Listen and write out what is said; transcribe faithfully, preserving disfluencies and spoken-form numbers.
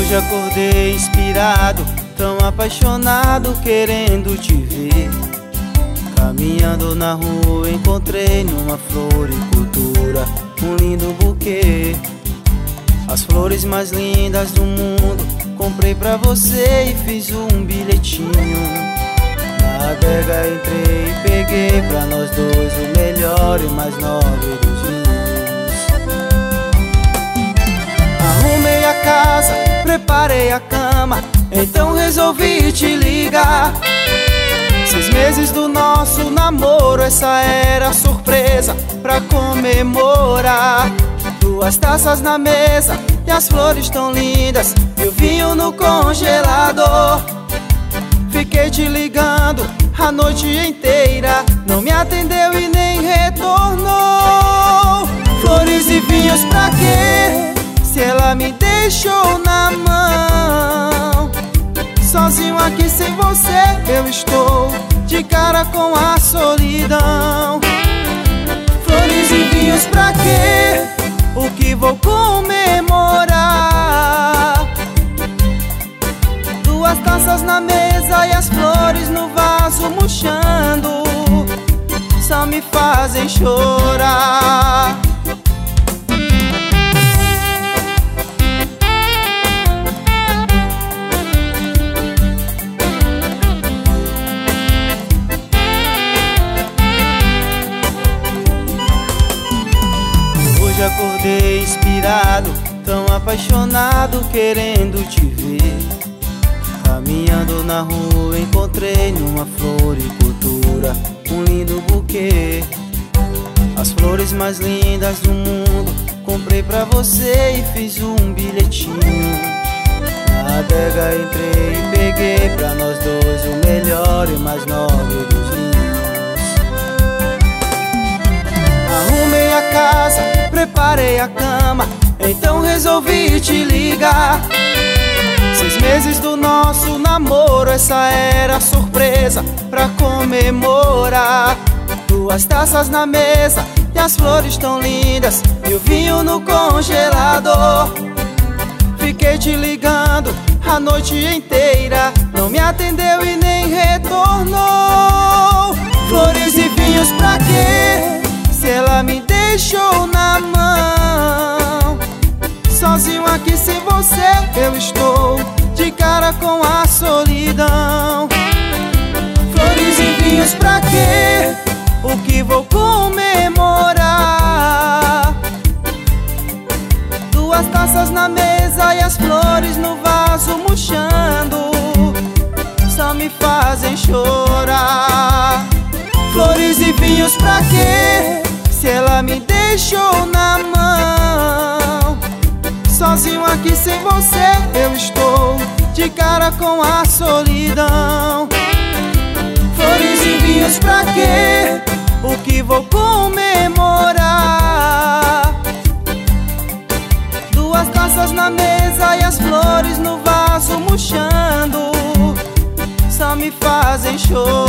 Hoje acordei inspirado, tão apaixonado, querendo te ver. Caminhando na rua encontrei numa floricultura um lindo buquê. As flores mais lindas do mundo comprei pra você e fiz um bilhetinho. Na adega entrei e peguei pra nós dois o melhor e mais nobre dos vinhos. Arrumei a casa, preparei a cama, então resolvi te ligar. Seis meses do nosso namoro, essa era a surpresa pra comemorar. Duas taças na mesa e as flores tão lindas e o vinho no congelador. Fiquei te ligando a noite inteira, não me atendeu e nem retornou. Flores e vinhos pra quê, se ela me deixou na mão? Sozinho aqui sem você eu estou, de cara com a solidão. Flores e vinhos pra quê, o que vou comemorar? Duas taças na mesa e as flores no vaso murchando, só me fazem chorar. Hoje acordei inspirado, tão apaixonado, querendo te ver. Caminhando na rua encontrei numa floricultura um lindo buquê. As flores mais lindas do mundo comprei pra você e fiz um bilhetinho. Na adega entrei e peguei pra nós dois o melhor e mais nobre dos vinhos. Arrumei a casa, preparei a cama, então resolvi te ligar. Seis meses do nosso namoro, essa era a surpresa pra comemorar. Duas taças na mesa e as flores tão lindas e o vinho no congelador. Fiquei te ligando a noite inteira, não me atendeu e nem retornou. Flores e vinhos pra quê, se ela me deixou na mão? Sozinho aqui sem você eu estou, de cara com a solidão. Flores e vinhos pra quê, o que vou comemorar? Duas taças na mesa e as flores no vaso murchando, só me fazem chorar. Flores e vinhos pra quê, se ela me deixou na mão? Sozinho aqui sem você eu estou, de cara com a solidão. Flores e vinhos pra quê, o que vou comemorar? Duas taças na mesa e as flores no vaso murchando, só me fazem chorar.